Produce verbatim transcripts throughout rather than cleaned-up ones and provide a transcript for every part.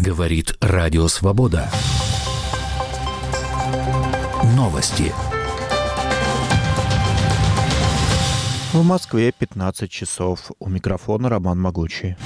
Говорит Радио Свобода. Новости. В Москве пятнадцать часов. У микрофона Роман Могучий.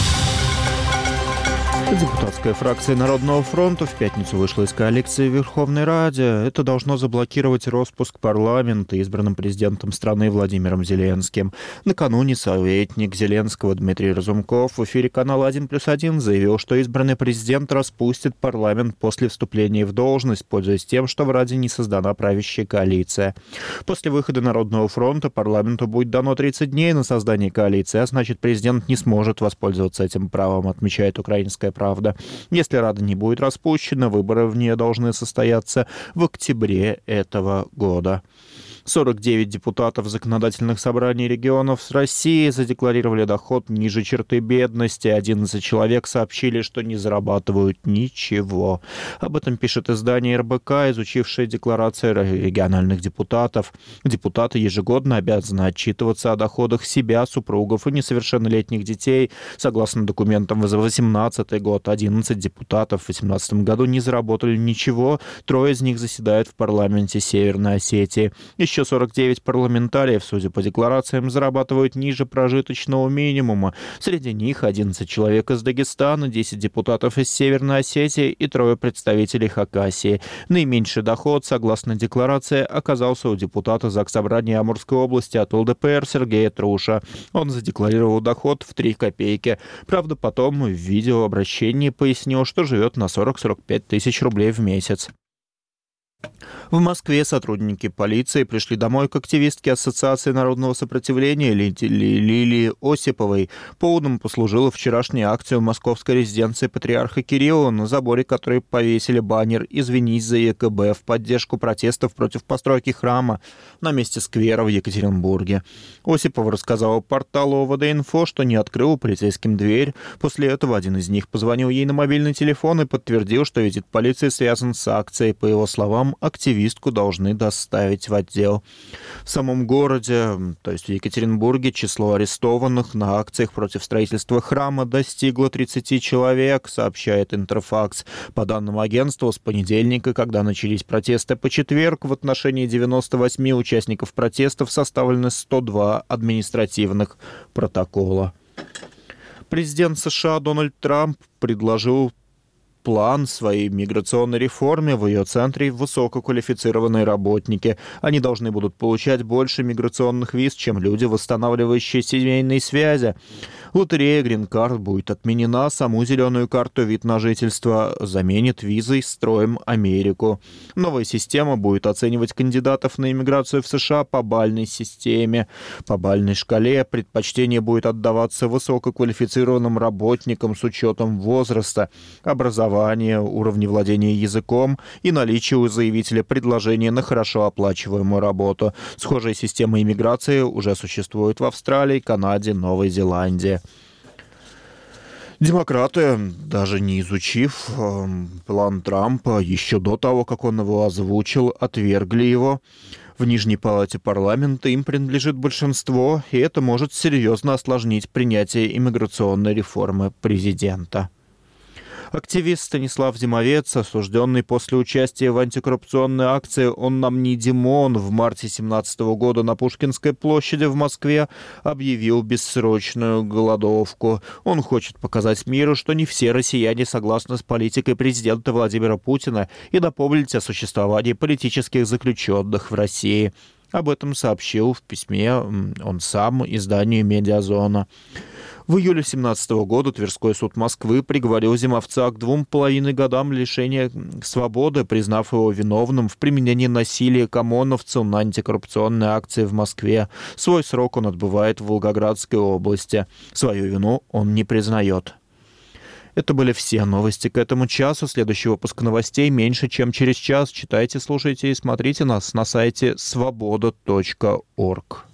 Депутатская фракция Народного фронта в пятницу вышла из коалиции в Верховной Раде. Это должно заблокировать распуск парламента, избранным президентом страны Владимиром Зеленским. Накануне советник Зеленского Дмитрий Разумков в эфире канала один плюс один заявил, что избранный президент распустит парламент после вступления в должность, пользуясь тем, что в Раде не создана правящая коалиция. После выхода Народного фронта парламенту будет дано тридцать дней на создание коалиции, а значит, президент не сможет воспользоваться этим правом, отмечает украинская правда. Если Рада не будет распущена, выборы в ней должны состояться в октябре этого года. сорок девять депутатов законодательных собраний регионов с России задекларировали доход ниже черты бедности. одиннадцать человек сообщили, что не зарабатывают ничего. Об этом пишет издание эр бэ ка, изучившее декларации региональных депутатов. Депутаты ежегодно обязаны отчитываться о доходах себя, супругов и несовершеннолетних детей. Согласно документам за две тысячи восемнадцатый год, одиннадцать депутатов в две тысячи восемнадцатом году не заработали ничего. Трое из них заседают в парламенте Северной Осетии. Еще сорок девять парламентариев, судя по декларациям, зарабатывают ниже прожиточного минимума. Среди них одиннадцать человек из Дагестана, десять депутатов из Северной Осетии и трое представителей Хакасии. Наименьший доход, согласно декларации, оказался у депутата Заксобрания Амурской области от эл дэ пэ эр Сергея Труша. Он задекларировал доход в три копейки. Правда, потом в видеообращении пояснил, что живет на сорок - сорок пять тысяч рублей в месяц. В Москве сотрудники полиции пришли домой к активистке Ассоциации народного сопротивления Лилии Осиповой. Поводом послужила вчерашняя акция в московской резиденции патриарха Кирилла, на заборе которой повесили баннер «Извинись за е ка бэ» в поддержку протестов против постройки храма на месте сквера в Екатеринбурге. Осипова рассказала порталу о вэ дэ инфо, что не открыла полицейским дверь. После этого один из них позвонил ей на мобильный телефон и подтвердил, что визит полиции связан с акцией. По его словам, активистку должны доставить в отдел. В самом городе, то есть в Екатеринбурге, число арестованных на акциях против строительства храма достигло тридцати человек, сообщает Интерфакс. По данным агентства, с понедельника, когда начались протесты, по четверг в отношении девяноста восьми участников протестов составлены сто два административных протокола. Президент США Дональд Трамп предложил план своей миграционной реформе. В ее центре высококвалифицированные работники. Они должны будут получать больше миграционных виз, чем люди, восстанавливающие семейные связи. Лотерея Green Card будет отменена. Саму зеленую карту вид на жительство заменит визой «Строим Америку». Новая система будет оценивать кандидатов на иммиграцию в США по бальной системе. По бальной шкале предпочтение будет отдаваться высококвалифицированным работникам с учетом возраста, образования, уровня владения языком и наличия у заявителя предложения на хорошо оплачиваемую работу. Схожая система иммиграции уже существует в Австралии, Канаде, Новой Зеландии. Демократы, даже не изучив э, план Трампа, еще до того, как он его озвучил, отвергли его. В Нижней палате парламента им принадлежит большинство, и это может серьезно осложнить принятие иммиграционной реформы президента. Активист Станислав Зимовец, осужденный после участия в антикоррупционной акции «Он нам не Димон» в марте две тысячи семнадцатого года на Пушкинской площади в Москве, объявил бессрочную голодовку. Он хочет показать миру, что не все россияне согласны с политикой президента Владимира Путина и напомнить о существовании политических заключенных в России. Об этом сообщил в письме он сам изданию «Медиазона». В июле две тысячи семнадцатого года Тверской суд Москвы приговорил Зимовца к двум половиной годам лишения свободы, признав его виновным в применении насилия к ОМОНовцу на антикоррупционной акции в Москве. Свой срок он отбывает в Волгоградской области. Свою вину он не признает. Это были все новости к этому часу. Следующий выпуск новостей меньше, чем через час. Читайте, слушайте и смотрите нас на сайте свобода точка орг.